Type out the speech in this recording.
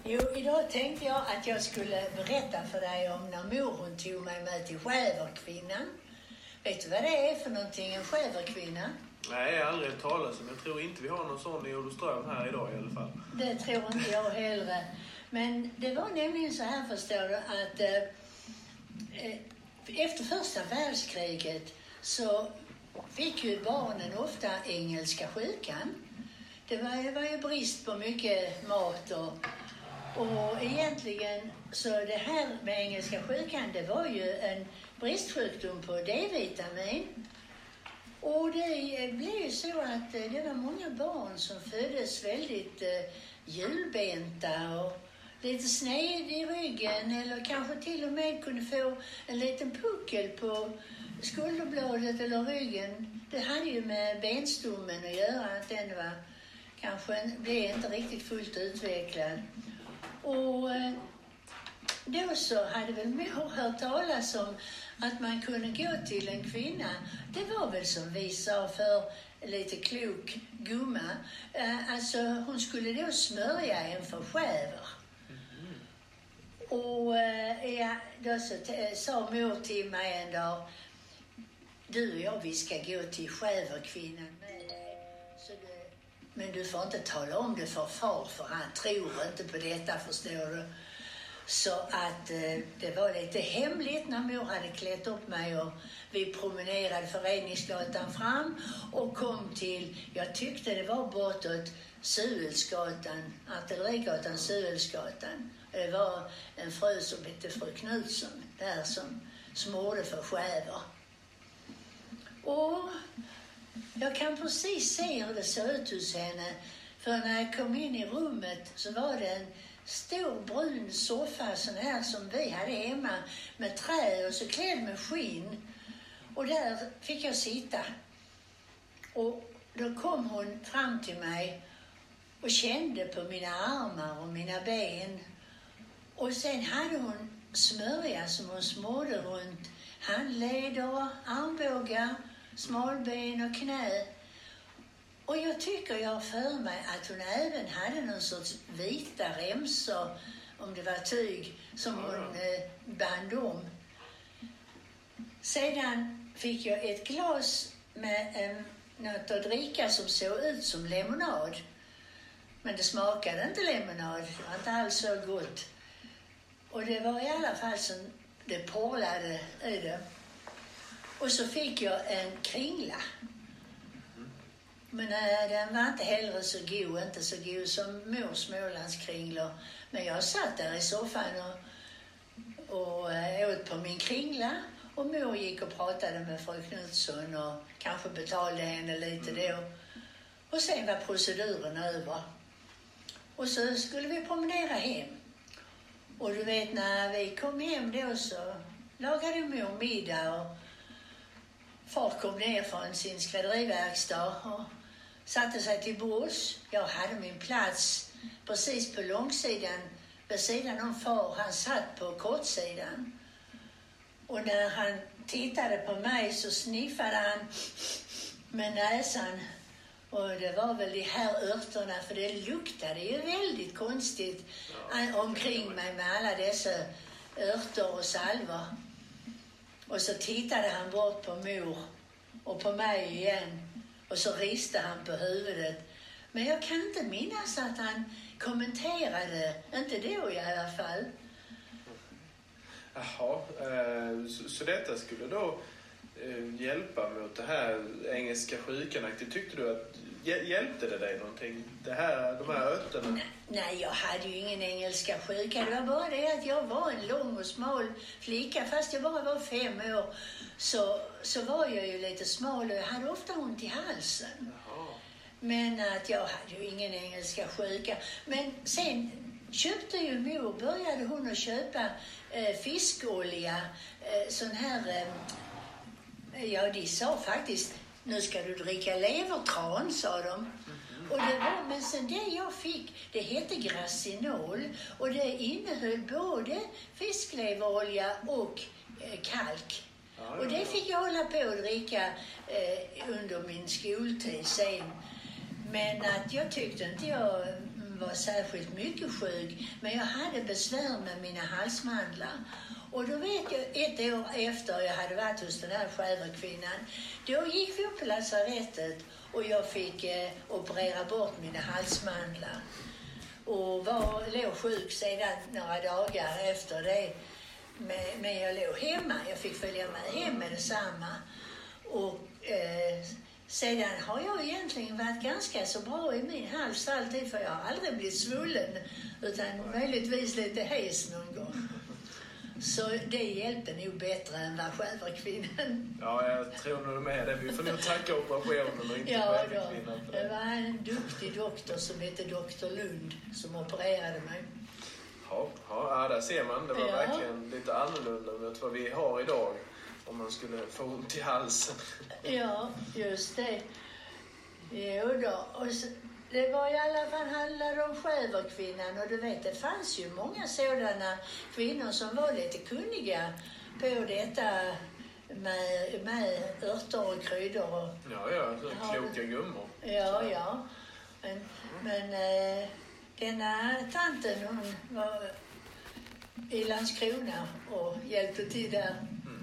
Jo, idag tänkte jag att jag skulle berätta för dig om när mor hon tog mig med till Schäferkvinnan. Vet du vad det är för någonting, en Schäferkvinna? Nej, jag har aldrig talat om. Jag tror inte vi har någon sån i Olofström här idag i alla fall. Det tror inte jag heller. Men det var nämligen så här, förstår du, att efter första världskriget så fick ju barnen ofta engelska sjukan. Det var ju brist på mycket mat och egentligen så det här med engelska sjukan, det var ju en bristsjukdom på D-vitamin. Och det blev ju så att det var många barn som föddes väldigt hjulbenta och lite sned i ryggen eller kanske till och med kunde få en liten puckel på skulderbladet eller ryggen. Det hade ju med benstommen att göra, att den var blev inte riktigt fullt utvecklad. Och då så hade väl mor hört talas om att man kunde gå till en kvinna. Det var väl som vi sa för lite klok gumma. Alltså hon skulle då smörja en för schäver. Och då så sa mor till mig en dag: du och jag, vi ska gå till Schäferkvinnan med dig. Men du får inte tala om det för far, för han tror inte på detta, förstår du. Så att det var lite hemligt när mor hade klätt upp mig och vi promenerade Föreningsgatan fram och kom till, jag tyckte det var bortåt Suhultsgatan, Artillerigatan, Suhultsgatan. Det var en fru som hette fru Knutsson där som smorde för schäver. Och jag kan precis se hur det såg ut hos henne. För när jag kom in i rummet så var det en stor brun soffa sån här som vi hade hemma med trä och så klädd med skinn. Och där fick jag sitta. Och då kom hon fram till mig och kände på mina armar och mina ben. Och sen hade hon smörja som hon smorde runt handleder, armbågar, smalben och knä. Och jag tycker jag för mig att hon även hade någon sorts vita remsor, om det var tyg, som hon band om. Sedan fick jag ett glas med något att dricka som såg ut som lemonad. Men det smakade inte lemonad, det var inte alls så gott. Och det var i alla fall som det porlade i det. Och så fick jag en kringla. Men den var inte heller så god, inte så god som mors Smålandskringlor. Men jag satt där i soffan och åt på min kringla. Och mor gick och pratade med fru Knutsson och kanske betalade henne lite då. Och sen var proceduren över. Och så skulle vi promenera hem. Och du vet, när vi kom hem då så lagade mor middag och far kom ner från sin skrädderiverkstad och satte sig till bords. Jag hade min plats precis på långsidan vid sidan om far. Han satt på kortsidan. Och när han tittade på mig så sniffade han med näsan. Och det var väl de här örterna, för det luktade ju väldigt konstigt omkring mig med alla dessa örter och salvor. Och så tittade han bort på mor och på mig igen. Och så riste han på huvudet. Men jag kan inte minnas att han kommenterade, inte då i alla fall. Jaha, så detta skulle då hjälpa mot det här engelska sjukan. Tyckte du att hjälpte det dig någonting? De här örterna? Nej, jag hade ju ingen engelska sjuka. Det var bara det att jag var en lång och smal flicka. Fast jag bara var 5 år så var jag ju lite smal och jag hade ofta ont i halsen. Jaha. Men att jag hade ju ingen engelska sjuka. Men sen köpte ju mor, började hon att köpa fiskolja. Sån här, ja de sa faktiskt, nu ska du dricka levertran, sa de. Och det var, men sen det jag fick, det hette Gracinol och det innehöll både fiskleverolja och kalk. Ja, och det fick jag hålla på att dricka under min skoltid sen. Men att jag tyckte inte jag var särskilt mycket sjuk, men jag hade besvär med mina halsmandlar. Och då vet jag, ett år efter jag hade varit hos den här schäferkvinnan, då gick vi upp på lasarettet och jag fick operera bort mina halsmandlar. Och låg sjuk sedan några dagar efter det. Men jag låg hemma, jag fick följa med hem med detsamma. Och sedan har jag egentligen varit ganska så bra i min hals alltid, för jag har aldrig blivit svullen, utan möjligtvis lite hes någon gång. Så det hjälpte nog bättre än vad schäferkvinnan. Ja, jag tror nog med det. Vi får nog tacka operationen och inte schäferkvinnan. Det var en duktig doktor som hette Dr. Lund som opererade mig. Ja, där ser man. Det var verkligen lite annorlunda mot vad vi har idag. Om man skulle få ont i halsen. Ja, just det. Jo då. Och så, det var i alla fall handlade om schäferkvinnan. Och du vet, det fanns ju många sådana kvinnor som var lite kunniga på detta med örter och kryddor. Och, så kloka gummor. Ja. Men denna tanten, hon var i Landskrona och hjälpte till där.